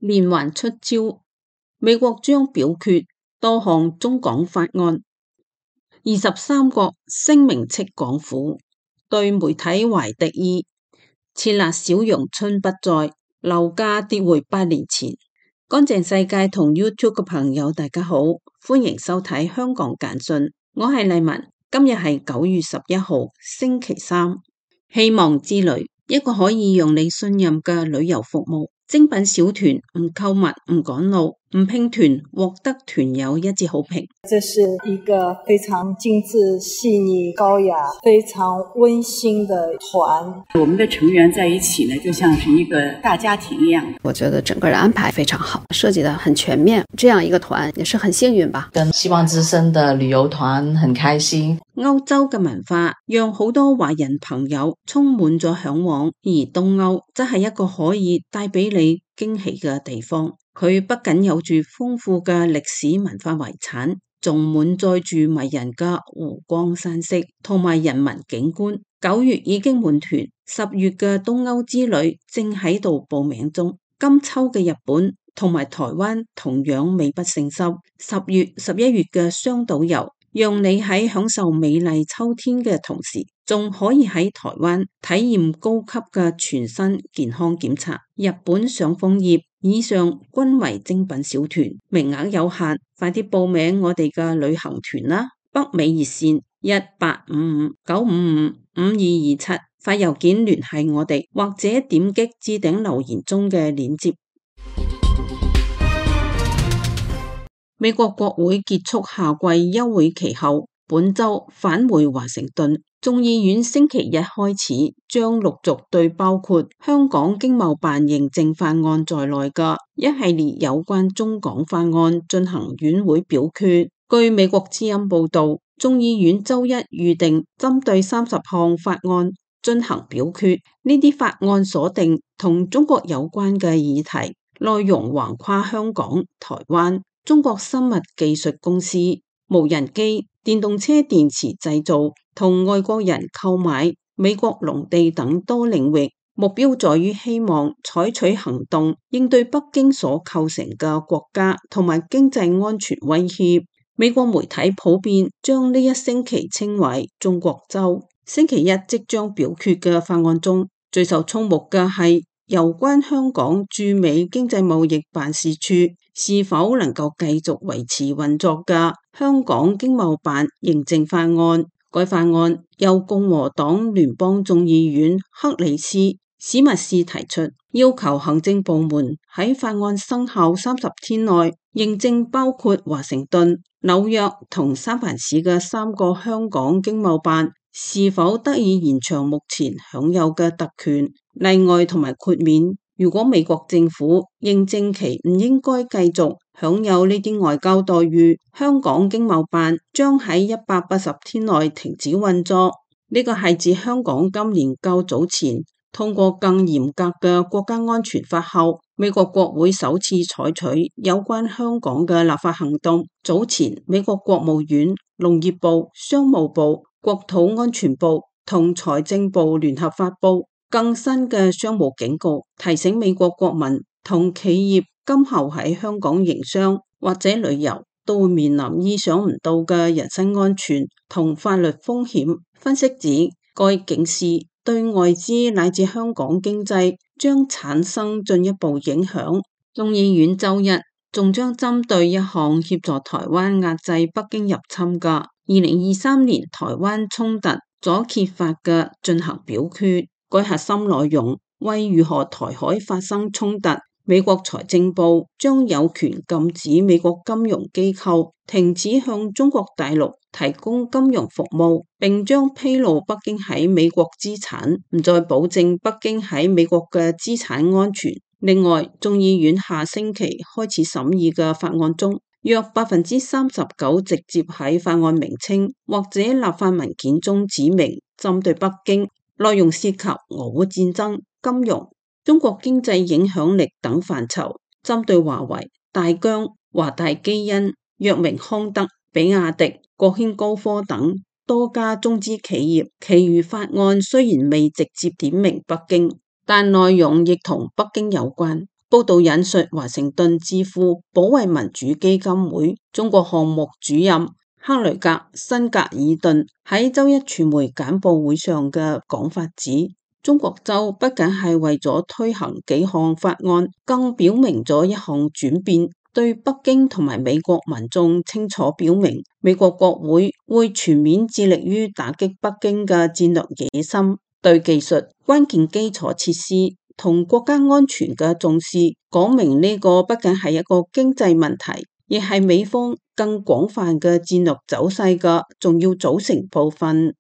連環出招，美國將表決多項中港法案。23國聲明斥港府，對媒體懷敵意。撤辣小陽春不再，樓價跌回8年前。乾淨世界同 YouTube 嘅朋友大家好，歡迎收睇香港簡訊，我係麗文。今日係9月11號星期三。希望之旅，一個可以讓你信任嘅旅遊服務。精品小團，唔購物，唔趕路，唔拼團，獲得團友一致好評。 這是一個非常精緻、細膩、高雅、非常溫馨的團。 我們的成員在一起呢，就像是一個大家庭一樣。 我覺得整個的安排非常好，設計得很全面。這樣一個團也是很幸運吧。 跟希望之聲的旅遊團很開心。 歐洲嘅文化讓好多華人朋友充滿咗向往，而東歐則係一個可以帶俾你驚喜嘅地方。佢不僅有住豐富嘅歷史文化遺產，仲滿載住迷人嘅湖光山色同埋人文景觀。9月已經滿團，10月嘅東歐之旅正喺度報名中。今秋嘅日本同埋台灣同樣美不勝收。10月、11月嘅雙島遊，讓你喺享受美麗秋天嘅同時，仲可以喺台灣體驗高級嘅全身健康檢查。日本上楓葉，以上均為精品小團，名額有限，快啲報名我哋嘅旅行團啦！北美熱線1855-955-5227，發郵件聯繫我哋，或者點擊置頂留言中嘅鏈接。美國國會結束夏季休會期後，本周返回華盛頓。眾議院星期一開始將陸續對包括香港經貿辦認證法案在內嘅一系列有關中港法案進行院會表決。據美國之音報道，眾議院周一預定針對30項法案進行表決。呢啲法案鎖定同中國有關嘅議題，內容橫跨香港、台灣、中國生物技術公司、無人機、電動車電池製造同外國人購買美國農地等多領域，目標在於希望採取行動應對北京所構成嘅國家同埋經濟安全威脅。美國媒體普遍將呢一星期稱為中國週。星期一即將表決嘅法案中，最受矚目嘅係有關香港駐美經濟貿易辦事處是否能夠繼續維持運作嘅香港經貿辦認證法案。該法案由共和黨聯邦眾議院克里斯史密斯提出，要求行政部門喺法案生效30天內認證包括華盛頓、紐約同三藩市嘅3個香港經貿辦是否得以延長目前享有嘅特權、例外同埋豁免。如果美國政府認證其唔應該繼續享有呢啲外交待遇，香港經貿辦將喺180天內停止運作。呢個係自香港今年較早前通過更嚴格嘅國家安全法後，美國國會首次採取有關香港嘅立法行動。早前美國國務院、農業部、商務部、國土安全部同財政部聯合發布更新嘅商務警告，提醒美國國民同企業今後喺香港營商或者旅遊都會面臨意想唔到嘅人身安全同法律風險。分析指，該警示對外資乃至香港經濟將產生進一步影響。眾議院周一仲將針對一項協助台灣壓制北京入侵嘅2023年台灣衝突所揭發嘅進行表決。該核心內容為如何台海發生衝突，美國財政部將有權禁止美國金融機構停止向中國大陸提供金融服務，並將披露北京喺美國資產，唔再保證北京喺美國嘅資產安全。另外，眾議院下星期開始審議嘅法案中，約39%直接喺法案名稱或者立法文件中指明針對北京，內容涉及俄烏戰爭、金融、中國經濟影響力等範疇，針對華為、大疆、華大基因、藥明康德、比亞迪、國軒高科等多家中資企業。其餘法案雖然未直接點名北京，但內容亦同北京有關。 報道引述華盛頓智庫保衛民主基金會中國項目主任克雷格·辛格爾頓喺周一傳媒簡報會上嘅講法指，中國州不僅係為咗推行幾項法案，更表明咗一項轉變，對北京同埋美國民眾清楚表明，美國國會會全面致力於打擊北京嘅戰略野心，對技術、關鍵基礎設施同國家安全嘅重視，講明呢個不僅係一個經濟問題，亦係美方更廣泛嘅戰略走勢嘅重要組成部分。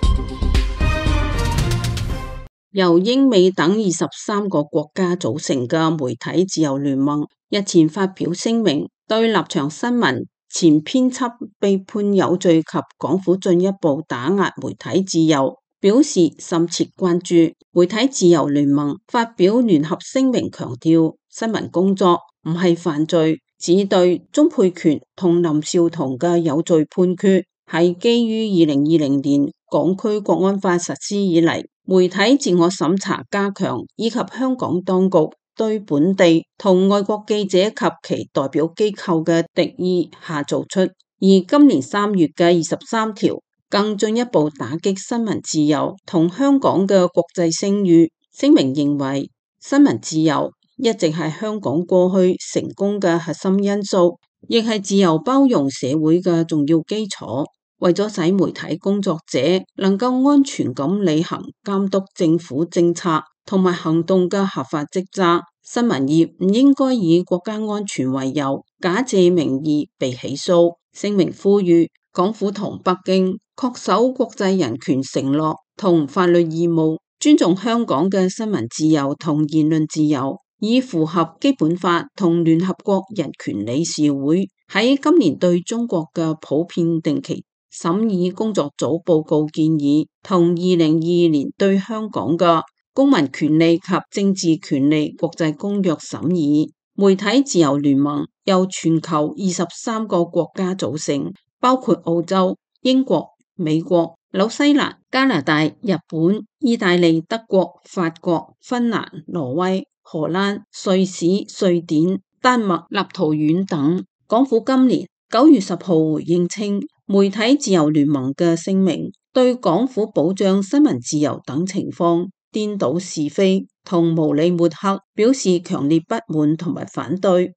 由英美等23個國家組成嘅媒體自由聯盟日前發表聲明，對立場新聞前編輯被判有罪及港府進一步打壓媒體自由表示深切關注。媒體自由聯盟發表聯合聲明強調，新聞工作唔係犯罪，指對鍾沛權同林紹桐嘅有罪判決係基於2020年港區國安法實施以嚟，媒體自我審查加強，以及香港當局對本地同外國記者及其代表機構嘅敵意下做出。而今年3月嘅23條更進一步打擊新聞自由同香港嘅國際聲譽。聲明認為，新聞自由一直係香港過去成功嘅核心因素，亦係自由包容社會嘅重要基礎。為咗使媒體工作者能夠安全咁履行監督政府政策同埋行動嘅合法職責，新聞業唔應該以國家安全為由，假借名義被起訴。聲明呼籲港府同北京恪守國際人權承諾同法律義務，尊重香港嘅新聞自由同言論自由，以符合基本法同聯合國人權理事會喺今年對中國嘅普遍定期審議工作組報告建議，同2022年對香港嘅公民權利及政治權利國際公約審議。媒體自由聯盟由全球23個國家組成，包括澳洲、英國、美國、紐西蘭、加拿大、日本、意大利、德國、法國、芬蘭、挪威、荷蘭、瑞士、瑞典、丹麥、立陶宛等。港府今年9月10號回應稱，媒體自由聯盟嘅聲明對港府保障新聞自由等情況顛倒是非同無理抹黑表示強烈不滿同埋反對。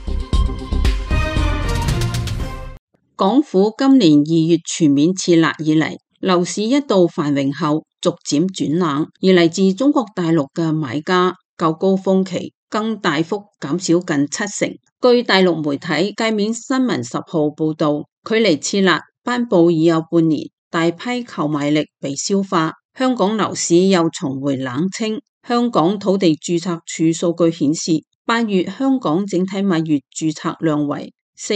港府今年2月全面撤辣以嚟，樓市一度繁榮後逐漸轉冷，而嚟自中國大陸嘅買家較高峰期更大幅減少近70%。據大陸媒體界面新聞10號報道，距離撤辣頒布已有半年，大批購買力被消化，香港樓市又重回冷清。香港土地註冊處數據顯示，8月香港整體物業註冊量為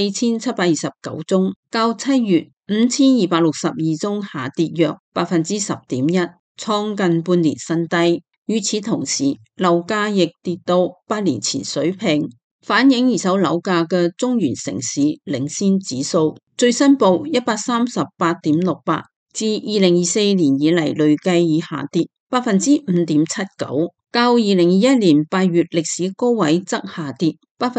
4729宗，較7月5262宗下跌約10.1%，創近半年新低。與此同時，樓價亦跌到8年前水平。反映二手樓價嘅中原城市領先指數最新報138.68，自2024年以嚟累計已下跌5.79%，較2021年8月歷史高位則下跌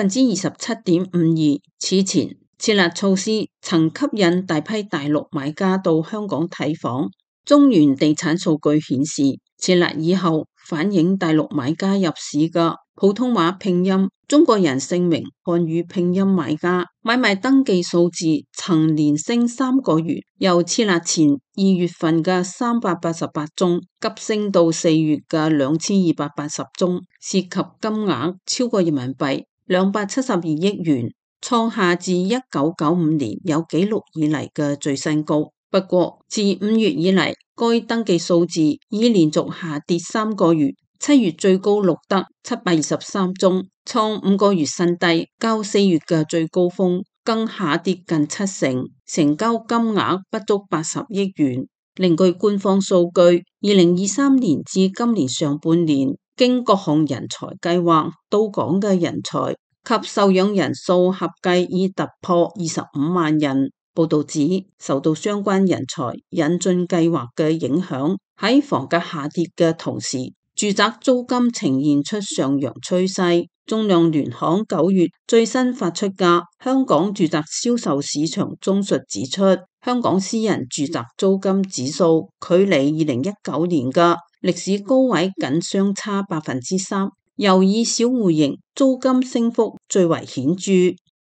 27.52%。此前撤辣措施曾吸引大批大陸買家到香港睇房。中原地產數據顯示，撤辣以後反映大陸買家入市嘅普通話拼音、中國人姓名漢語拼音買家買賣登記數字曾連升3個月，由撤辣前2月份嘅388宗急升到4月嘅2280宗，涉及金額超過人民幣272億元，創下自1995年有紀錄以嚟嘅最新高。不過自5月以嚟，該登記數字已連續下跌3個月，7月最高錄得723宗，創5個月新低，較4月嘅最高峰更下跌近70%，成交金額不足80億元。另據官方數據，2023年至今年上半年，經各項人才計劃到港嘅人才及受養人數合計已突破25萬人。報道指，受到相關人才引進計劃嘅影響，喺房價下跌嘅同時，住宅租金呈現出上揚趨勢。 仲量聯行9月最新發出嘅香港住宅銷售市場綜述指出，香港私人住宅租金指數距離2019年嘅歷史高位僅相差3%，又以小戶型租金升幅最為顯著。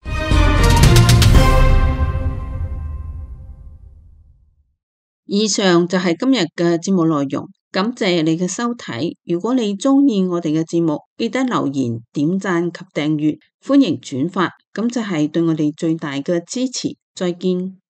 以上就係今日嘅節目內容，感謝你嘅收睇。如果你鍾意我哋嘅節目，記得留言、點讚及訂閱，歡迎轉發，咁就係對我哋最大嘅支持。再見。